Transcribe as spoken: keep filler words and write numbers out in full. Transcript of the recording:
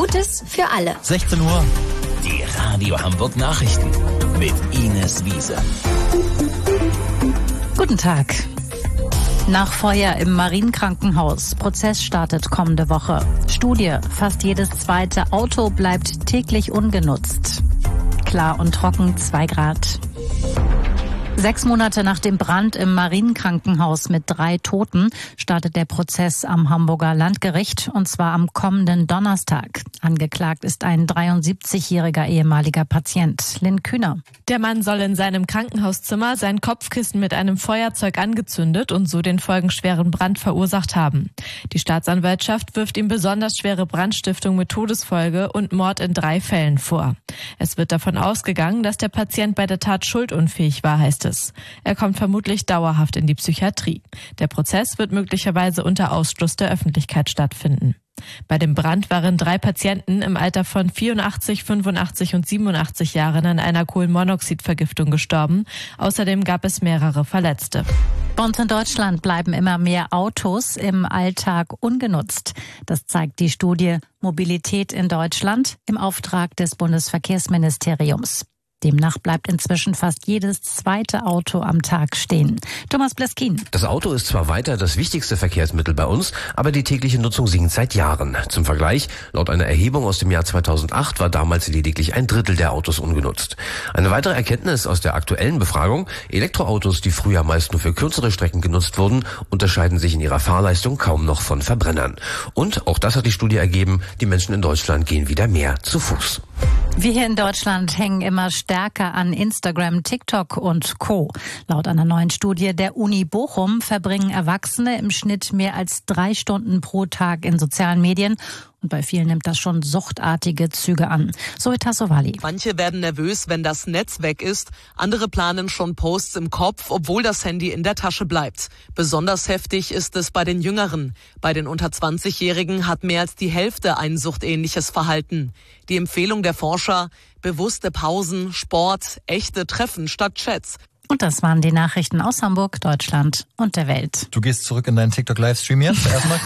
Gutes für alle. sechzehn Uhr. Die Radio Hamburg Nachrichten mit Ines Wiese. Guten Tag. Nach Feuer im Marienkrankenhaus. Prozess startet kommende Woche. Studie. Fast jedes zweite Auto bleibt täglich ungenutzt. Klar und trocken, zwei Grad. Sechs Monate nach dem Brand im Marienkrankenhaus mit drei Toten startet der Prozess am Hamburger Landgericht, und zwar am kommenden Donnerstag. Angeklagt ist ein dreiundsiebzigjähriger ehemaliger Patient. Lynn Kühner. Der Mann soll in seinem Krankenhauszimmer sein Kopfkissen mit einem Feuerzeug angezündet und so den folgenschweren Brand verursacht haben. Die Staatsanwaltschaft wirft ihm besonders schwere Brandstiftung mit Todesfolge und Mord in drei Fällen vor. Es wird davon ausgegangen, dass der Patient bei der Tat schuldunfähig war, heißt es. Er kommt vermutlich dauerhaft in die Psychiatrie. Der Prozess wird möglicherweise unter Ausschluss der Öffentlichkeit stattfinden. Bei dem Brand waren drei Patienten im Alter von vierundachtzig, fünfundachtzig und siebenundachtzig Jahren an einer Kohlenmonoxidvergiftung gestorben. Außerdem gab es mehrere Verletzte. Bei uns in Deutschland bleiben immer mehr Autos im Alltag ungenutzt. Das zeigt die Studie Mobilität in Deutschland im Auftrag des Bundesverkehrsministeriums. Demnach bleibt inzwischen fast jedes zweite Auto am Tag stehen. Thomas Bleskin. Das Auto ist zwar weiter das wichtigste Verkehrsmittel bei uns, aber die tägliche Nutzung sinkt seit Jahren. Zum Vergleich, laut einer Erhebung aus dem Jahr zweitausendacht war damals lediglich ein Drittel der Autos ungenutzt. Eine weitere Erkenntnis aus der aktuellen Befragung: Elektroautos, die früher meist nur für kürzere Strecken genutzt wurden, unterscheiden sich in ihrer Fahrleistung kaum noch von Verbrennern. Und auch das hat die Studie ergeben, die Menschen in Deutschland gehen wieder mehr zu Fuß. Wir hier in Deutschland hängen immer stärker an Instagram, TikTok und Co. Laut einer neuen Studie der Uni Bochum verbringen Erwachsene im Schnitt mehr als drei Stunden pro Tag in sozialen Medien. Und bei vielen nimmt das schon suchtartige Züge an. Zoe Tassovali. Manche werden nervös, wenn das Netz weg ist. Andere planen schon Posts im Kopf, obwohl das Handy in der Tasche bleibt. Besonders heftig ist es bei den Jüngeren. Bei den unter zwanzigjährigen hat mehr als die Hälfte ein suchtähnliches Verhalten. Die Empfehlung der Forscher: bewusste Pausen, Sport, echte Treffen statt Chats. Und das waren die Nachrichten aus Hamburg, Deutschland und der Welt. Du gehst zurück in deinen TikTok-Livestream jetzt erstmal.